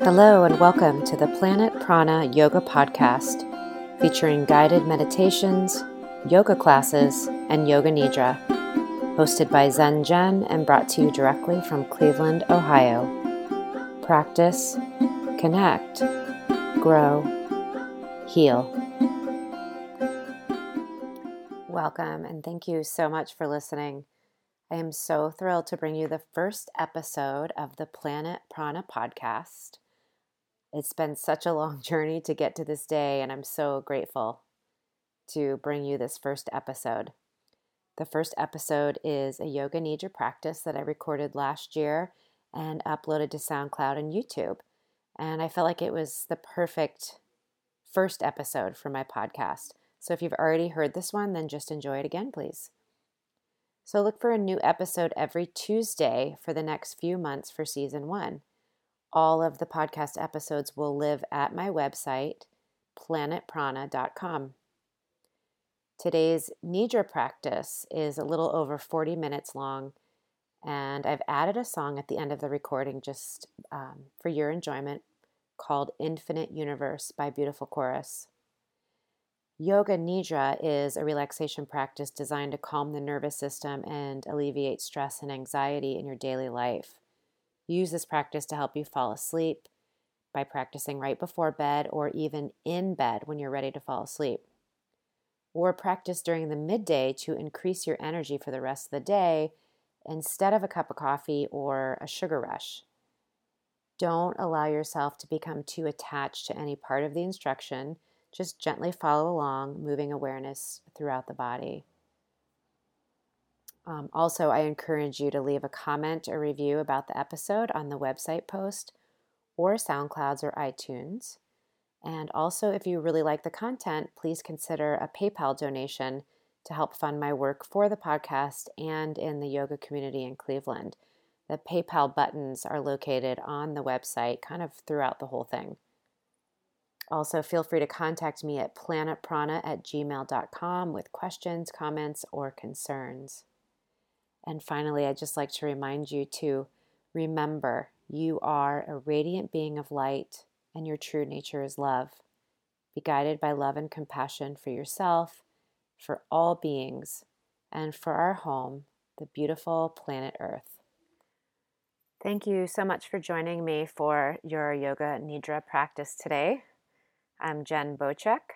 Hello and welcome to the Planet Prana Yoga Podcast, featuring guided meditations, yoga classes, and yoga nidra, hosted by Zen Jen and brought to you directly from Cleveland, Ohio. Practice, connect, grow, heal. Welcome and thank you so much for listening. I am so thrilled to bring you the first episode of the Planet Prana Podcast. It's been such a long journey to get to this day, and I'm so grateful to bring you this first episode. The first episode is a yoga nidra practice that I recorded last year and uploaded to SoundCloud and YouTube. And I felt like it was the perfect first episode for my podcast. So if you've already heard this one, then just enjoy it again, please. So look for a new episode every Tuesday for the next few months for season 1. All of the podcast episodes will live at my website, planetprana.com. Today's nidra practice is a little over 40 minutes long, and I've added a song at the end of the recording just for your enjoyment called Infinite Universe by Beautiful Chorus. Yoga Nidra is a relaxation practice designed to calm the nervous system and alleviate stress and anxiety in your daily life. Use this practice to help you fall asleep by practicing right before bed or even in bed when you're ready to fall asleep. Or practice during the midday to increase your energy for the rest of the day instead of a cup of coffee or a sugar rush. Don't allow yourself to become too attached to any part of the instruction. Just gently follow along, moving awareness throughout the body. Also, I encourage you to leave a comment or review about the episode on the website post or SoundClouds or iTunes. And also, if you really like the content, please consider a PayPal donation to help fund my work for the podcast and in the yoga community in Cleveland. The PayPal buttons are located on the website, kind of throughout the whole thing. Also, feel free to contact me at planetprana@gmail.com with questions, comments, or concerns. And finally, I'd just like to remind you to remember you are a radiant being of light and your true nature is love. Be guided by love and compassion for yourself, for all beings, and for our home, the beautiful planet Earth. Thank you so much for joining me for your Yoga Nidra practice today. I'm Jen Bochek.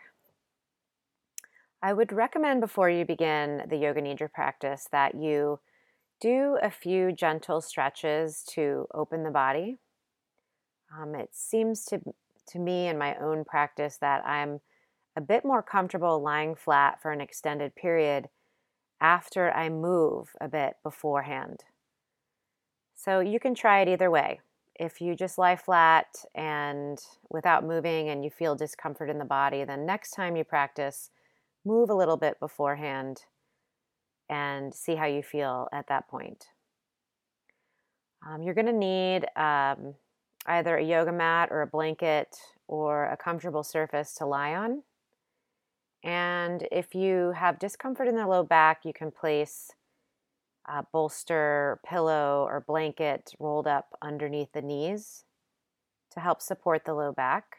I would recommend before you begin the Yoga Nidra practice that you do a few gentle stretches to open the body. It seems to me in my own practice that I'm a bit more comfortable lying flat for an extended period after I move a bit beforehand. So you can try it either way. If you just lie flat and without moving and you feel discomfort in the body, then next time you practice, move a little bit beforehand and see how you feel at that point. You're going to need either a yoga mat or a blanket or a comfortable surface to lie on. And if you have discomfort in the low back, you can place a bolster, pillow, or blanket rolled up underneath the knees to help support the low back.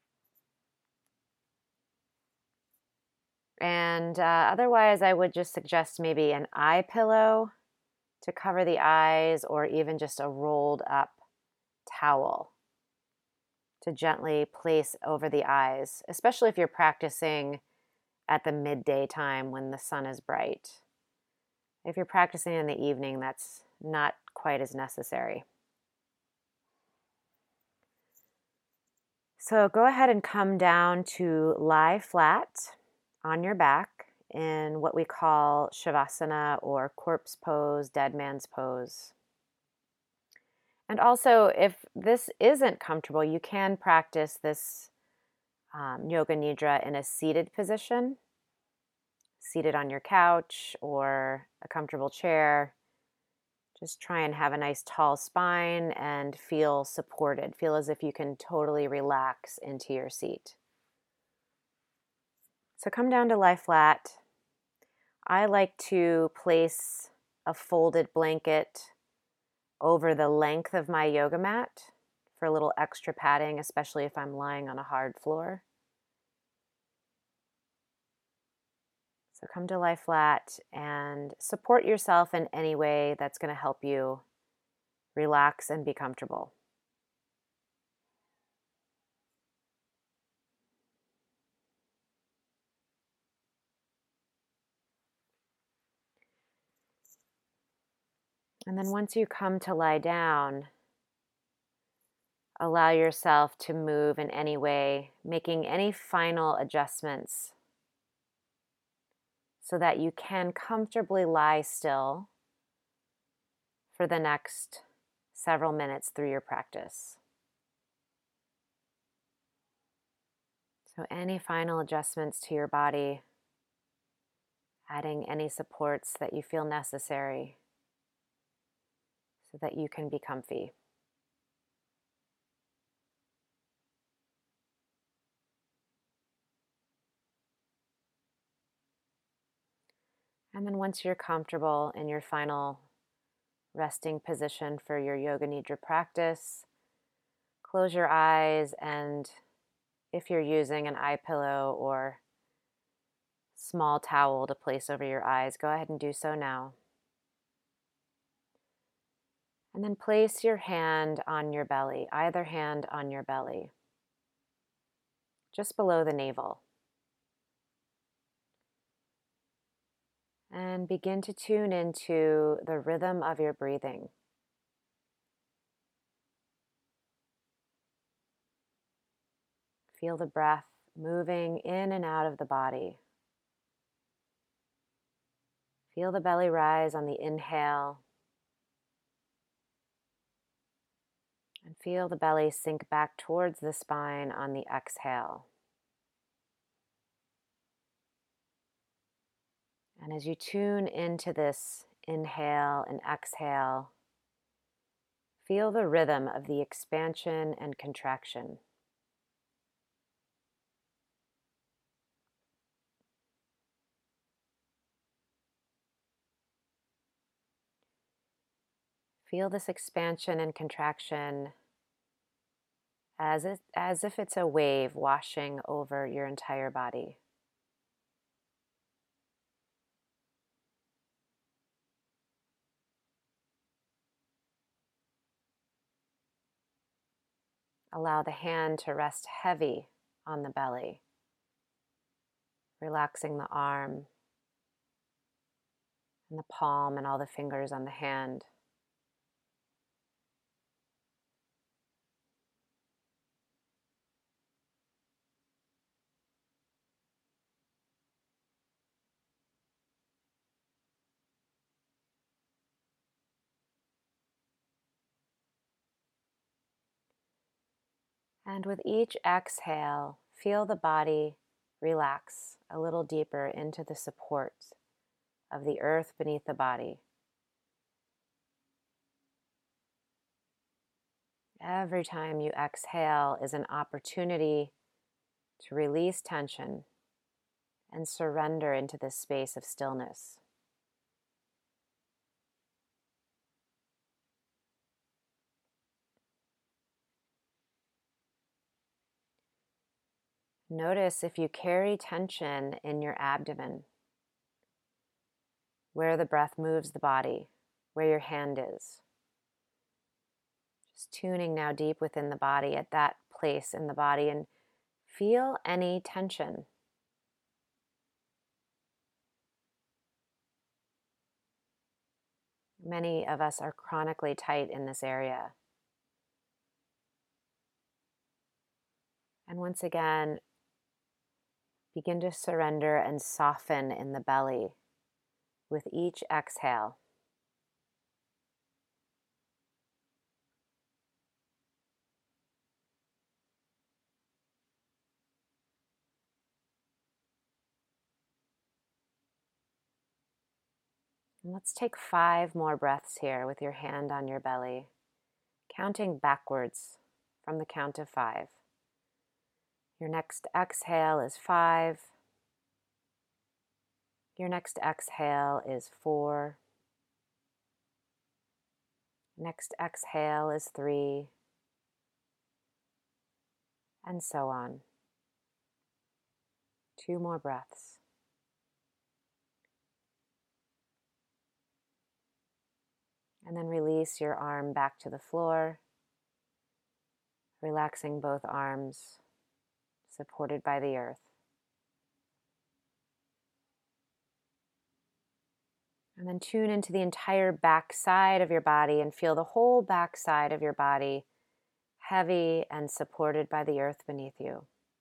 And otherwise, I would just suggest maybe an eye pillow to cover the eyes, or even just a rolled up towel to gently place over the eyes, especially if you're practicing at the midday time when the sun is bright. If you're practicing in the evening, that's not quite as necessary. So go ahead and come down to lie flat on your back in what we call Shavasana or corpse pose, dead man's pose. And also, if this isn't comfortable, you can practice this Yoga Nidra in a seated position, seated on your couch or a comfortable chair. Just try and have a nice tall spine and feel supported. Feel as if you can totally relax into your seat. So come down to lie flat. I like to place a folded blanket over the length of my yoga mat for a little extra padding, especially if I'm lying on a hard floor. So come to lie flat and support yourself in any way that's going to help you relax and be comfortable. And then once you come to lie down, allow yourself to move in any way, making any final adjustments so that you can comfortably lie still for the next several minutes through your practice. So any final adjustments to your body, adding any supports that you feel necessary so that you can be comfy. And then once you're comfortable in your final resting position for your Yoga Nidra practice, close your eyes, and if you're using an eye pillow or small towel to place over your eyes, go ahead and do so now. And then place your hand on your belly, either hand on your belly, just below the navel. And begin to tune into the rhythm of your breathing. Feel the breath moving in and out of the body. Feel the belly rise on the inhale. And feel the belly sink back towards the spine on the exhale. And as you tune into this inhale and exhale, feel the rhythm of the expansion and contraction. Feel this expansion and contraction as if it's a wave washing over your entire body. Allow the hand to rest heavy on the belly, relaxing the arm and the palm and all the fingers on the hand. And with each exhale, feel the body relax a little deeper into the support of the earth beneath the body. Every time you exhale is an opportunity to release tension and surrender into this space of stillness. Notice if you carry tension in your abdomen, where the breath moves the body, where your hand is. Just tuning now deep within the body at that place in the body and feel any tension. Many of us are chronically tight in this area. And once again, begin to surrender and soften in the belly with each exhale. And let's take 5 more breaths here with your hand on your belly, counting backwards from the count of 5. Your next exhale is 5. Your next exhale is 4. Next exhale is 3. and so on. 2 more breaths. And then release your arm back to the floor, relaxing both arms, supported by the earth. And then tune into the entire back side of your body and feel the whole back side of your body heavy and supported by the earth beneath you.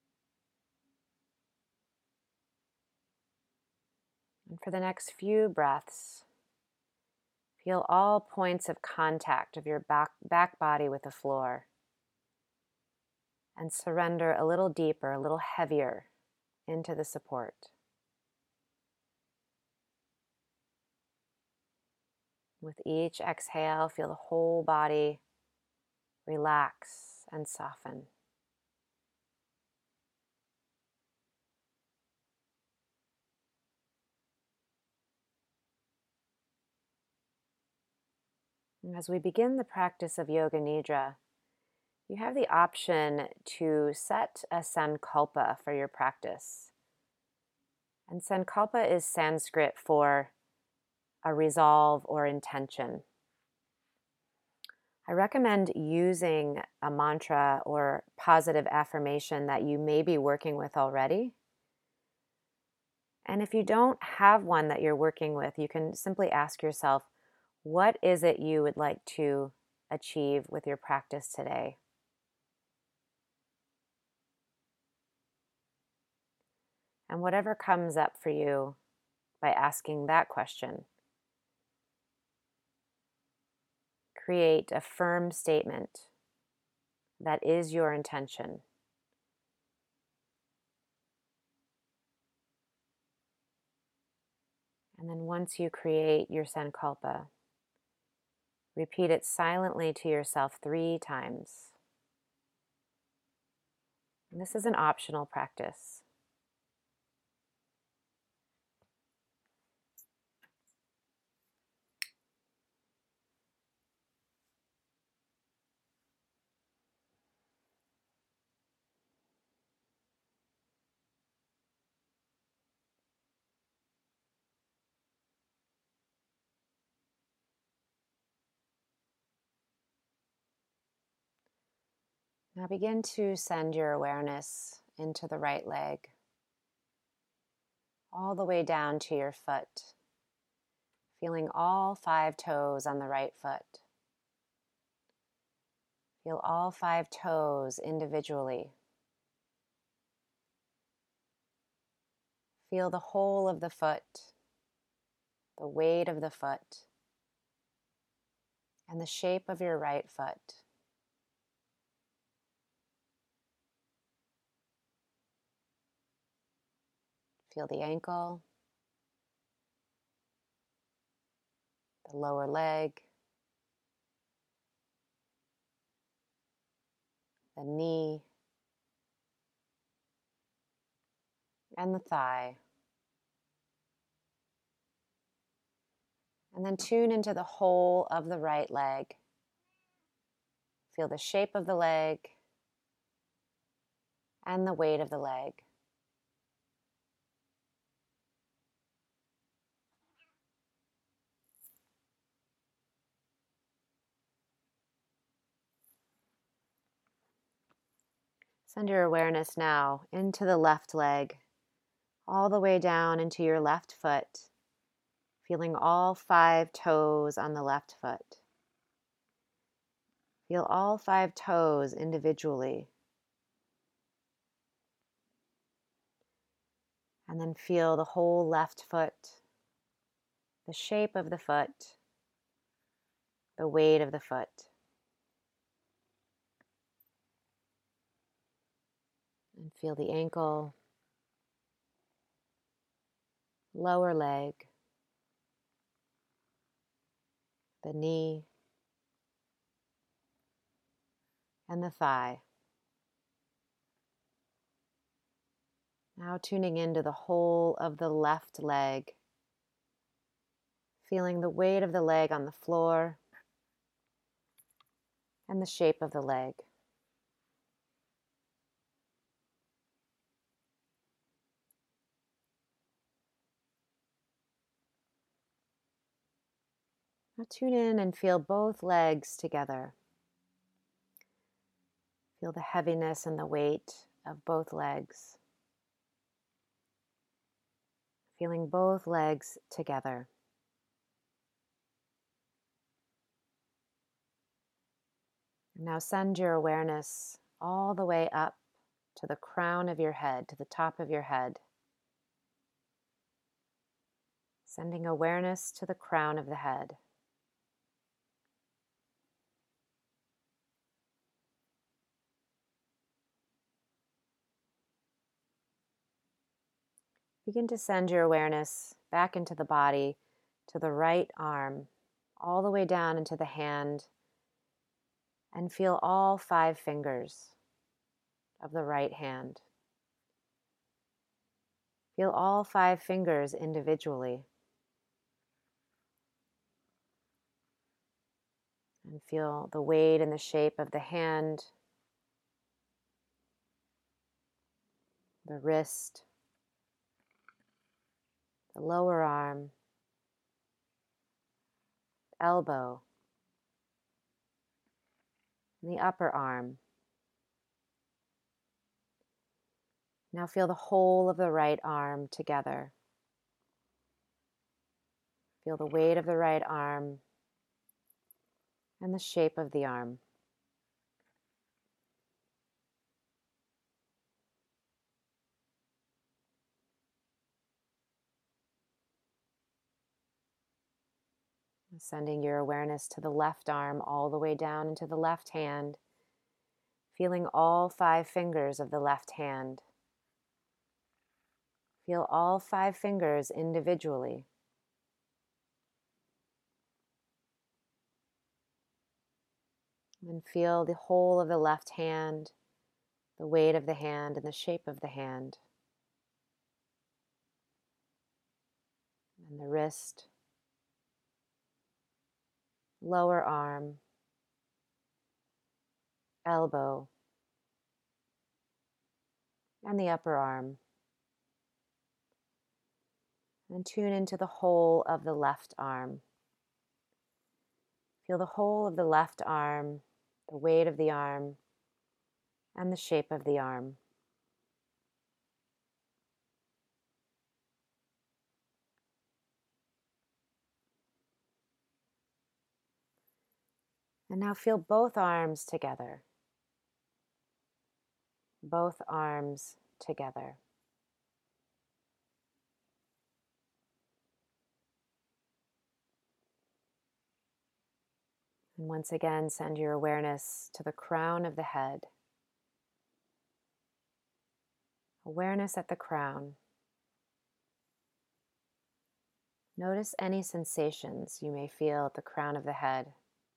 And for the next few breaths, feel all points of contact of your back body with the floor. And surrender a little deeper, a little heavier into the support. With each exhale, feel the whole body relax and soften. And as we begin the practice of Yoga Nidra, you have the option to set a sankalpa for your practice. And sankalpa is Sanskrit for a resolve or intention. I recommend using a mantra or positive affirmation that you may be working with already. And if you don't have one that you're working with, you can simply ask yourself, what is it you would like to achieve with your practice today? And whatever comes up for you by asking that question, create a firm statement that is your intention. And then once you create your sankalpa, repeat it silently to yourself 3 times. And this is an optional practice. Now begin to send your awareness into the right leg, all the way down to your foot, feeling all 5 toes on the right foot. Feel all 5 toes individually. Feel the whole of the foot, the weight of the foot, and the shape of your right foot. Feel the ankle, the lower leg, the knee, and the thigh. And then tune into the whole of the right leg. Feel the shape of the leg and the weight of the leg. Send your awareness now into the left leg, all the way down into your left foot, feeling all 5 toes on the left foot. Feel all 5 toes individually. And then feel the whole left foot, the shape of the foot, the weight of the foot. And feel the ankle, lower leg, the knee, and the thigh. Now tuning into the whole of the left leg, feeling the weight of the leg on the floor and the shape of the leg. Now tune in and feel both legs together. Feel the heaviness and the weight of both legs. Feeling both legs together. Now send your awareness all the way up to the crown of your head, to the top of your head. Sending awareness to the crown of the head. Begin to send your awareness back into the body, to the right arm, all the way down into the hand, and feel all 5 fingers of the right hand. Feel all 5 fingers individually. And feel the weight and the shape of the hand, the wrist, the lower arm, elbow, and the upper arm. Now feel the whole of the right arm together. Feel the weight of the right arm and the shape of the arm. Sending your awareness to the left arm all the way down into the left hand, feeling all 5 fingers of the left hand. Feel all 5 fingers individually. And feel the whole of the left hand, the weight of the hand, and the shape of the hand. And the wrist, lower arm, elbow, and the upper arm. And tune into the whole of the left arm. Feel the whole of the left arm, the weight of the arm, and the shape of the arm. And now feel both arms together. Both arms together. And once again, send your awareness to the crown of the head. Awareness at the crown. Notice any sensations you may feel at the crown of the head.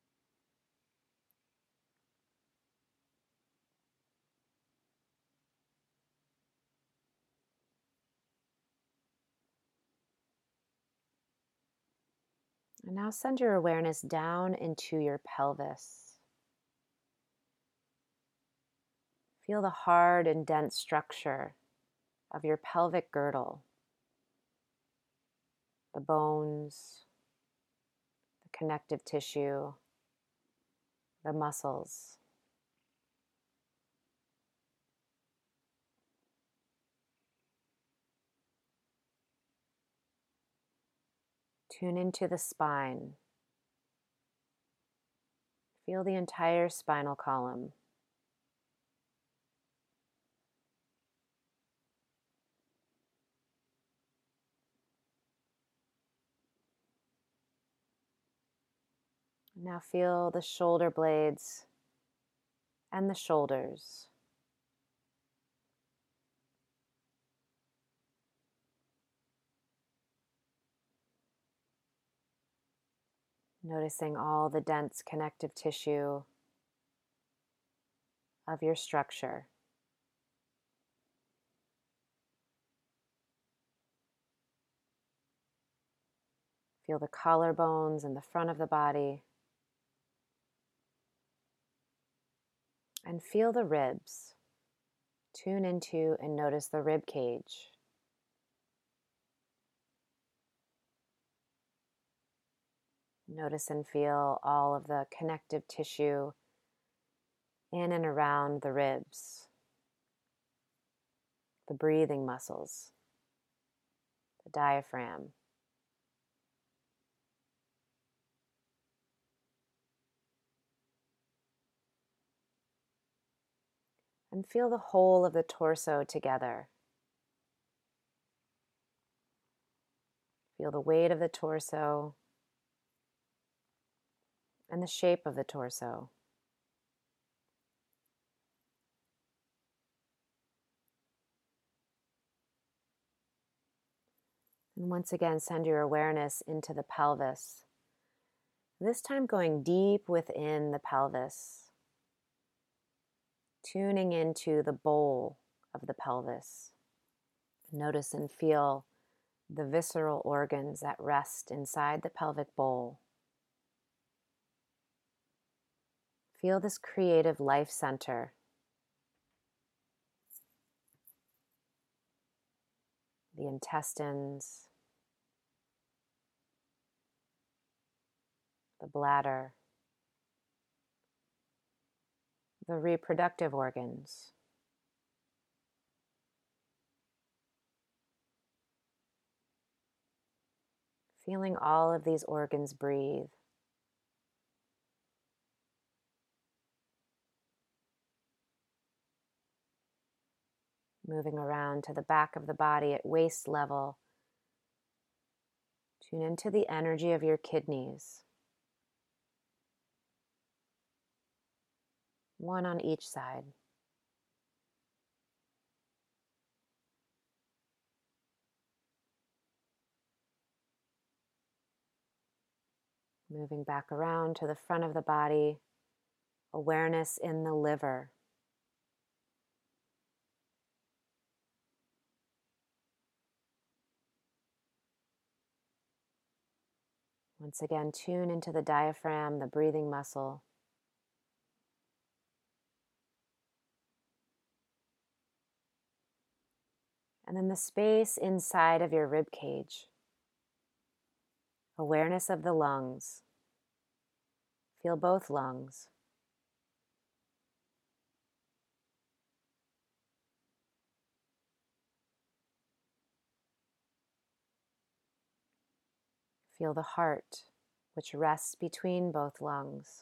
And now send your awareness down into your pelvis. Feel the hard and dense structure of your pelvic girdle, the bones, the connective tissue, the muscles. Tune into the spine. Feel the entire spinal column. Now feel the shoulder blades and the shoulders. Noticing all the dense connective tissue of your structure. Feel the collarbones in the front of the body. And feel the ribs. Tune into and notice the rib cage. Notice and feel all of the connective tissue in and around the ribs, the breathing muscles, the diaphragm. And feel the whole of the torso together. Feel the weight of the torso and the shape of the torso. And once again, send your awareness into the pelvis. This time going deep within the pelvis, tuning into the bowl of the pelvis. Notice and feel the visceral organs that rest inside the pelvic bowl. Feel this creative life center. The intestines, the bladder, the reproductive organs. Feeling all of these organs breathe. Moving around to the back of the body at waist level. Tune into the energy of your kidneys. One on each side. Moving back around to the front of the body, awareness in the liver. Once again, tune into the diaphragm, the breathing muscle. And then the space inside of your rib cage. Awareness of the lungs. Feel both lungs. Feel the heart, which rests between both lungs.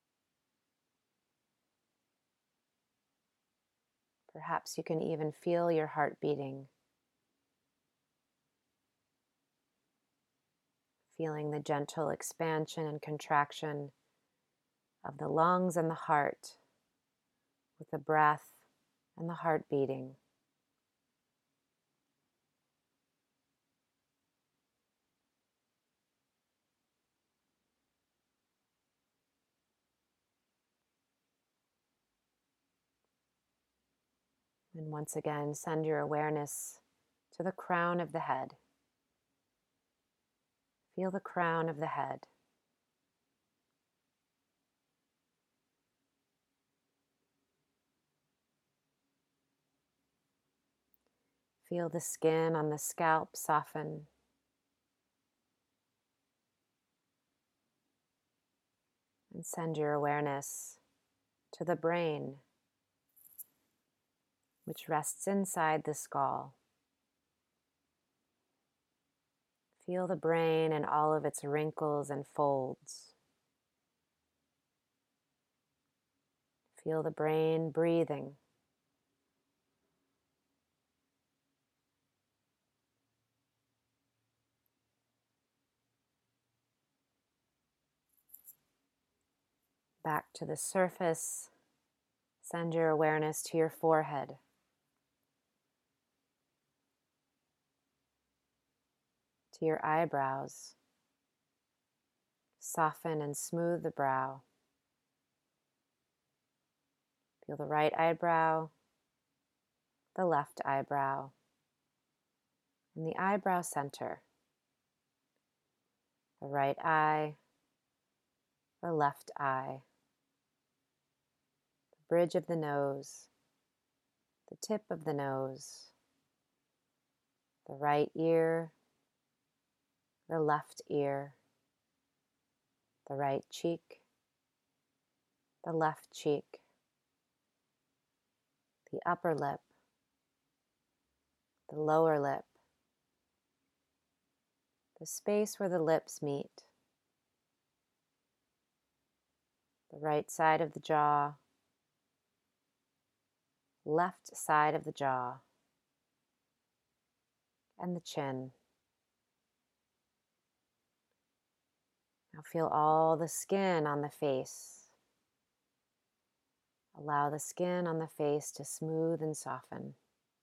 Perhaps you can even feel your heart beating. Feeling the gentle expansion and contraction of the lungs and the heart with the breath and the heart beating. And once again, send your awareness to the crown of the head. Feel the crown of the head. Feel the skin on the scalp soften. And send your awareness to the brain, which rests inside the skull. Feel the brain and all of its wrinkles and folds. Feel the brain breathing. Back to the surface. Send your awareness to your forehead. To your eyebrows. Soften and smooth the brow. Feel the right eyebrow, the left eyebrow, and the eyebrow center. The right eye, the left eye, the bridge of the nose, the tip of the nose, the right ear, the left ear, the right cheek, the left cheek, the upper lip, the lower lip, the space where the lips meet, the right side of the jaw, left side of the jaw, and the chin. Now feel all the skin on the face. Allow the skin on the face to smooth and soften.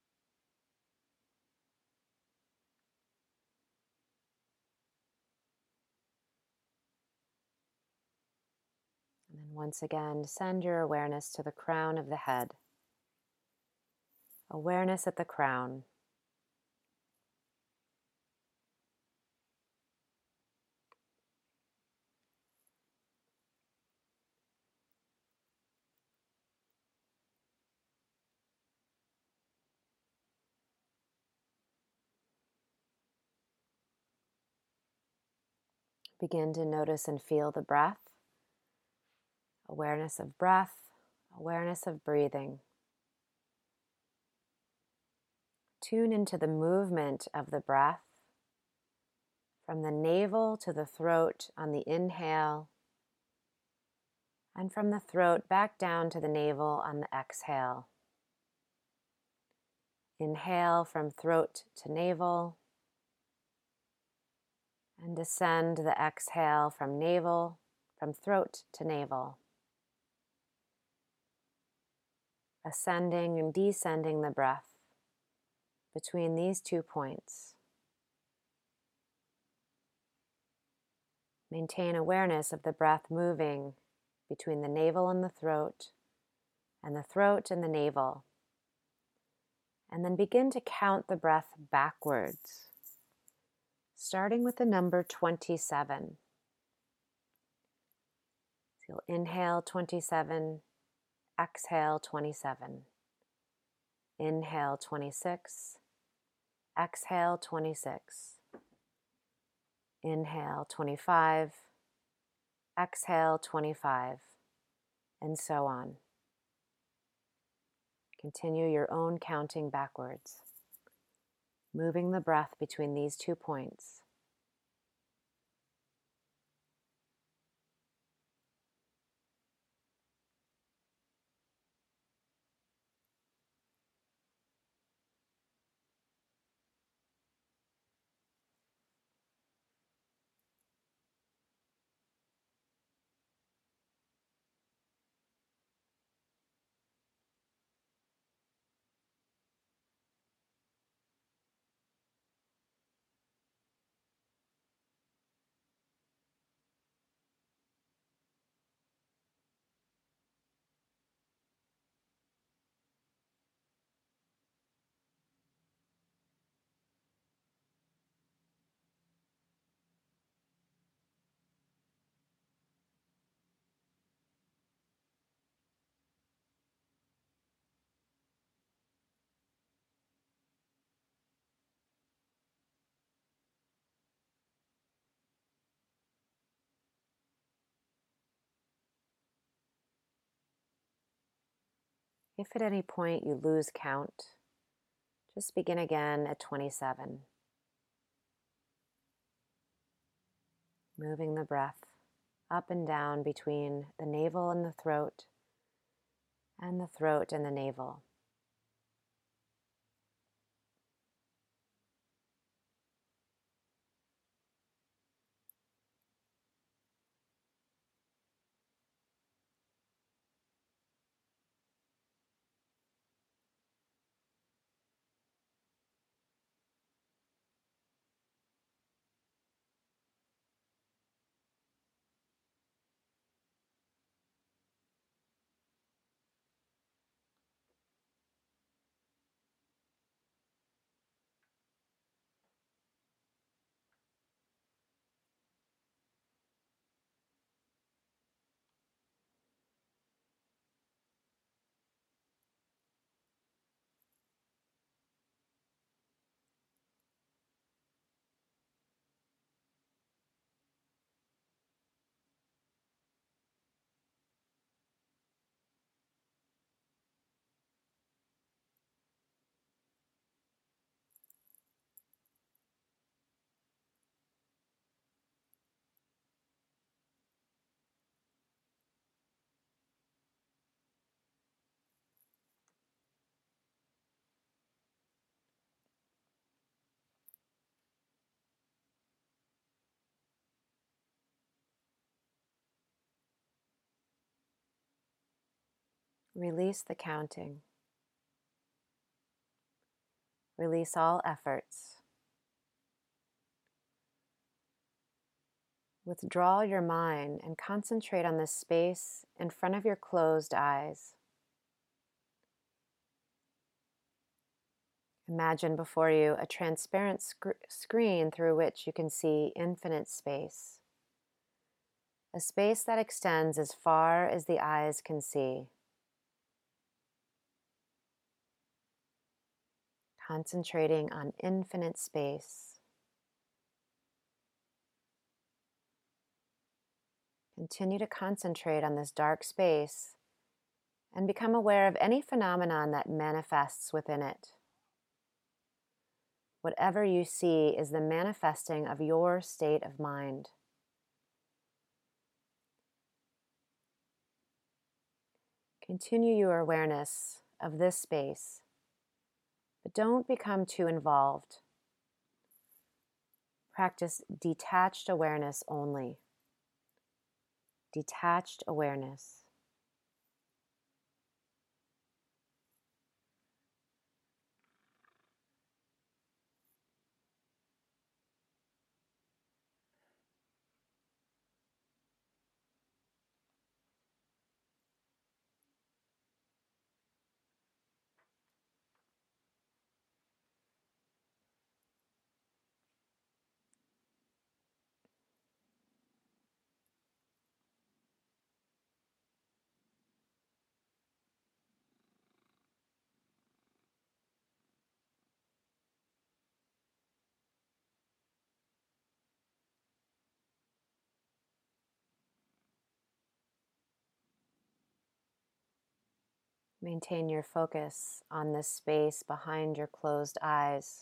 And then once again, send your awareness to the crown of the head. Awareness at the crown. Begin to notice and feel the breath. Awareness of breath, awareness of breathing. Tune into the movement of the breath from the navel to the throat on the inhale, and from the throat back down to the navel on the exhale. Inhale from throat to navel, and descend the exhale from throat to navel. Ascending and descending the breath between these 2 points. Maintain awareness of the breath moving between the navel and the throat and the navel. And then begin to count the breath backwards, starting with the number 27. So you'll inhale 27, exhale 27. Inhale 26, exhale 26. Inhale 25, exhale 25, and so on. Continue your own counting backwards, moving the breath between these 2 points. If at any point you lose count, just begin again at 27. Moving the breath up and down between the navel and the throat and the navel. Release the counting. Release all efforts. Withdraw your mind and concentrate on the space in front of your closed eyes. Imagine before you a transparent screen through which you can see infinite space. A space that extends as far as the eyes can see. Concentrating on infinite space. Continue to concentrate on this dark space and become aware of any phenomenon that manifests within it. Whatever you see is the manifesting of your state of mind. Continue your awareness of this space, but don't become too involved. Practice detached awareness only. Detached awareness. Maintain your focus on this space behind your closed eyes.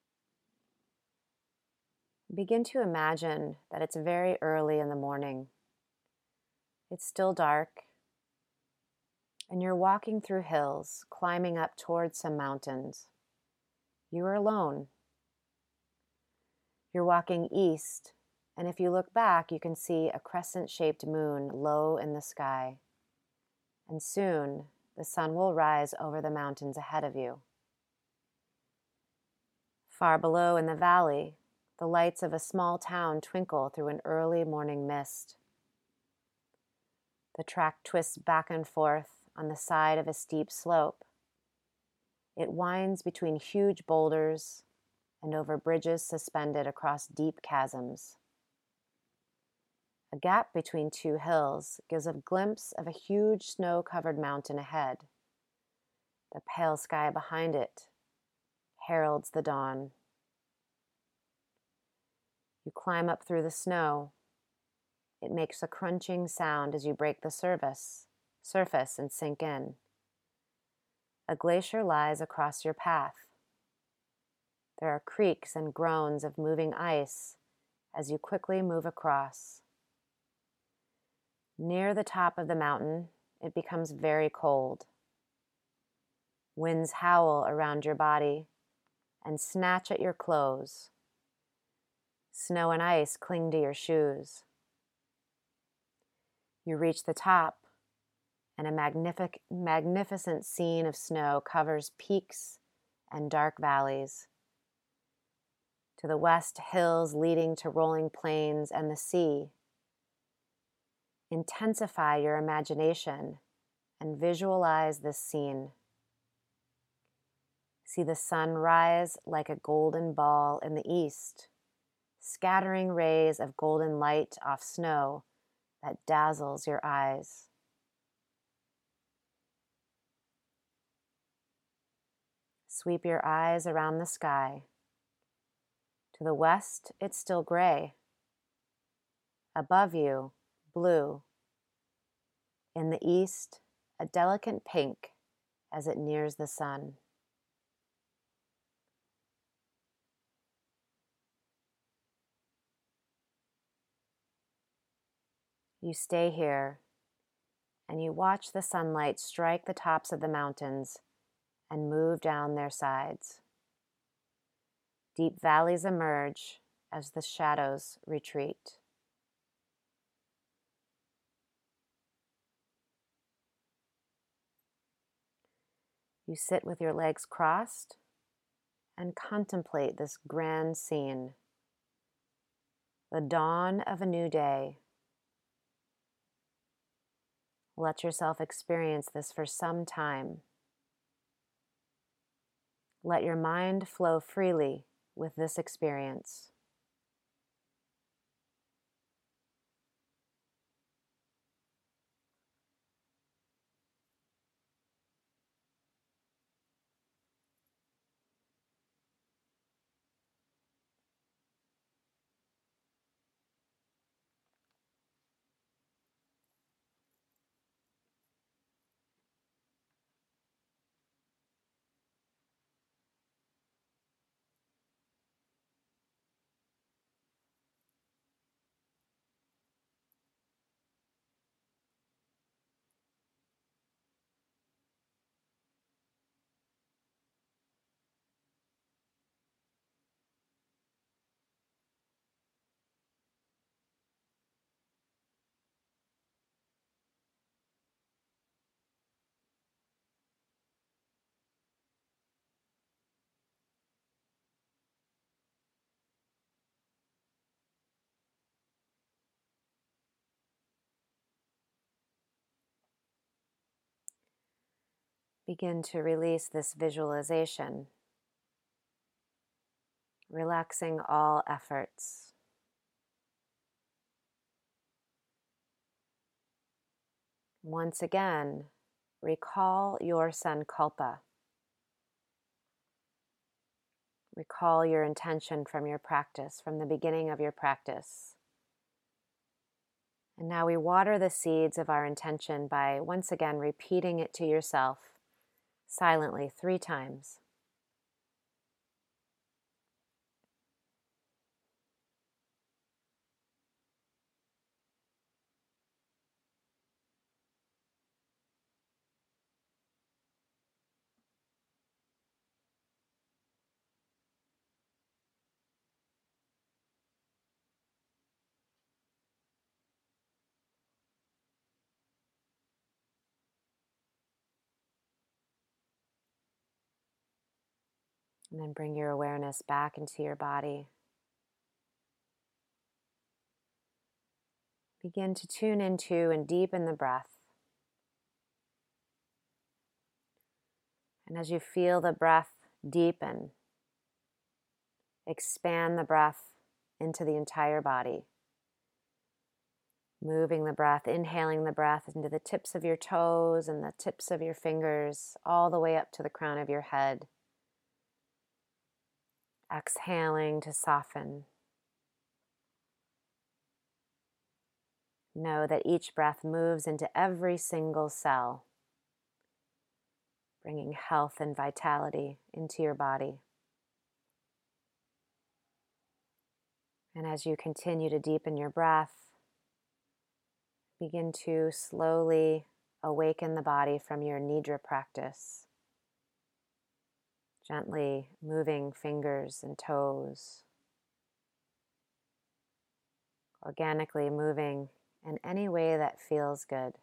Begin to imagine that it's very early in the morning. It's still dark, and you're walking through hills, climbing up towards some mountains. You are alone. You're walking east, and if you look back, you can see a crescent-shaped moon low in the sky. And soon, the sun will rise over the mountains ahead of you. Far below in the valley, the lights of a small town twinkle through an early morning mist. The track twists back and forth on the side of a steep slope. It winds between huge boulders and over bridges suspended across deep chasms. A gap between two hills gives a glimpse of a huge snow-covered mountain ahead. The pale sky behind it heralds the dawn. You climb up through the snow. It makes a crunching sound as you break the surface and sink in. A glacier lies across your path. There are creaks and groans of moving ice as you quickly move across. Near the top of the mountain, it becomes very cold. Winds howl around your body and snatch at your clothes. Snow and ice cling to your shoes. You reach the top, and a magnificent scene of snow covers peaks and dark valleys. To the west, hills leading to rolling plains and the sea. Intensify your imagination and visualize this scene. See the sun rise like a golden ball in the east, scattering rays of golden light off snow that dazzles your eyes. Sweep your eyes around the sky. To the west, it's still gray. Above you, blue. In the east, a delicate pink as it nears the sun. You stay here, and you watch the sunlight strike the tops of the mountains and move down their sides. Deep valleys emerge as the shadows retreat. You sit with your legs crossed and contemplate this grand scene, the dawn of a new day. Let yourself experience this for some time. Let your mind flow freely with this experience. Begin to release this visualization, relaxing all efforts. Once again, recall your sankalpa. Recall your intention from your practice, from the beginning of your practice. And now we water the seeds of our intention by once again repeating it to yourself silently 3 times. And then bring your awareness back into your body. Begin to tune into and deepen the breath. And as you feel the breath deepen, expand the breath into the entire body. Moving the breath, inhaling the breath into the tips of your toes and the tips of your fingers, all the way up to the crown of your head. Exhaling to soften. Know that each breath moves into every single cell, bringing health and vitality into your body. And as you continue to deepen your breath, begin to slowly awaken the body from your nidra practice. Gently moving fingers and toes. Organically moving in any way that feels good.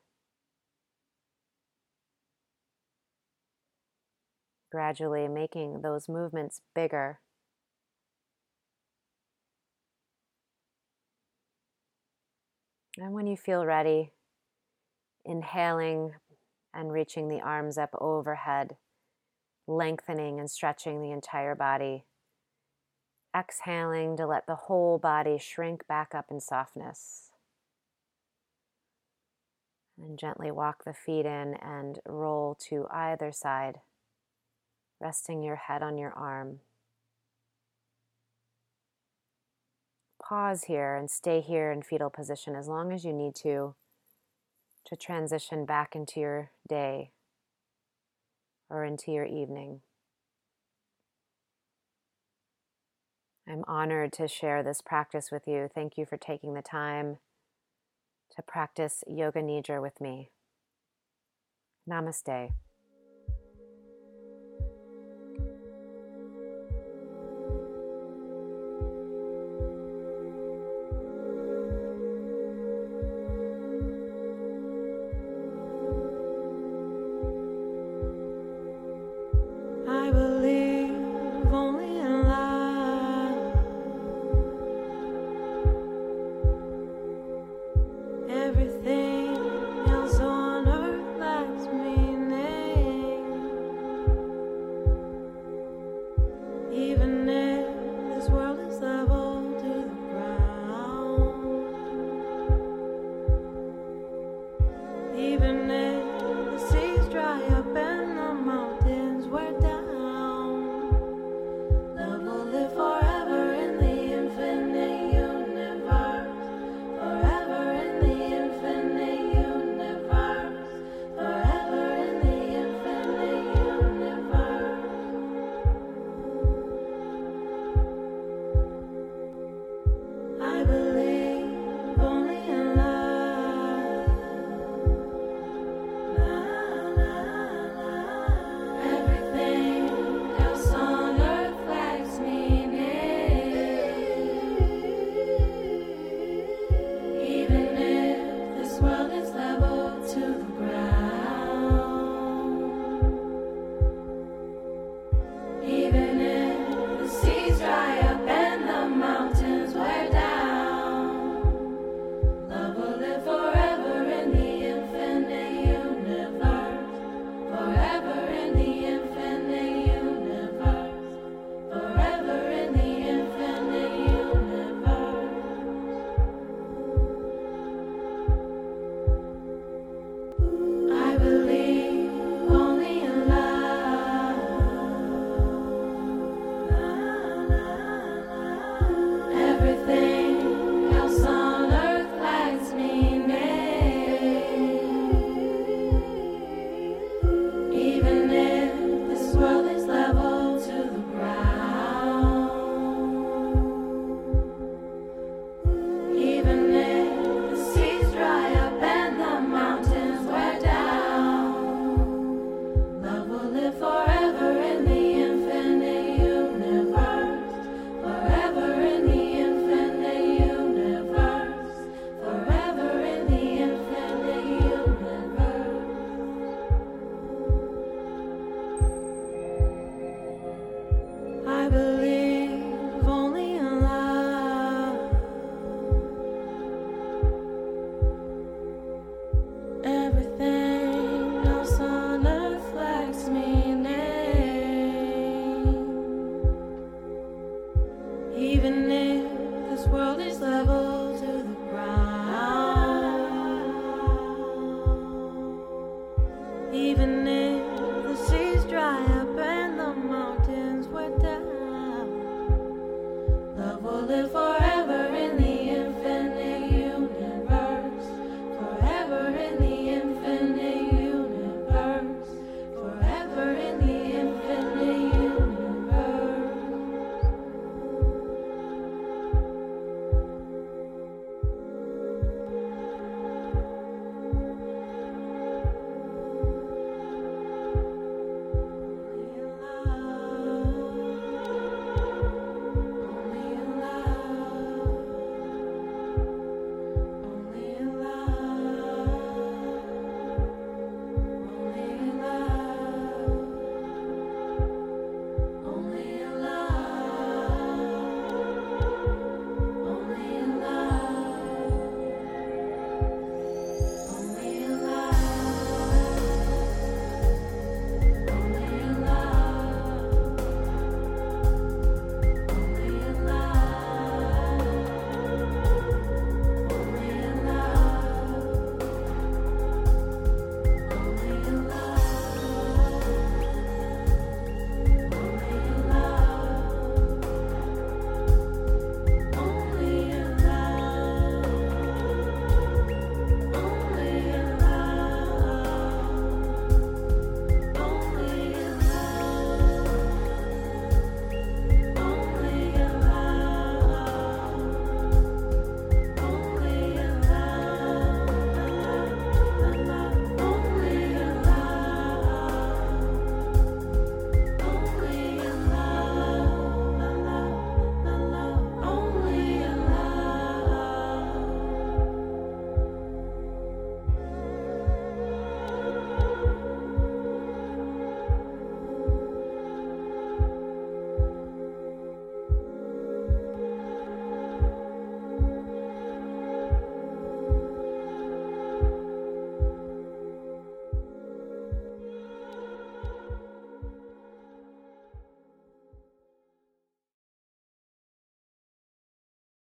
Gradually making those movements bigger. And when you feel ready, inhaling and reaching the arms up overhead, lengthening and stretching the entire body. Exhaling to let the whole body shrink back up in softness. And gently walk the feet in and roll to either side, resting your head on your arm. Pause here and stay here in fetal position as long as you need to transition back into your day or into your evening. I'm honored to share this practice with you. Thank you for taking the time to practice Yoga Nidra with me. Namaste.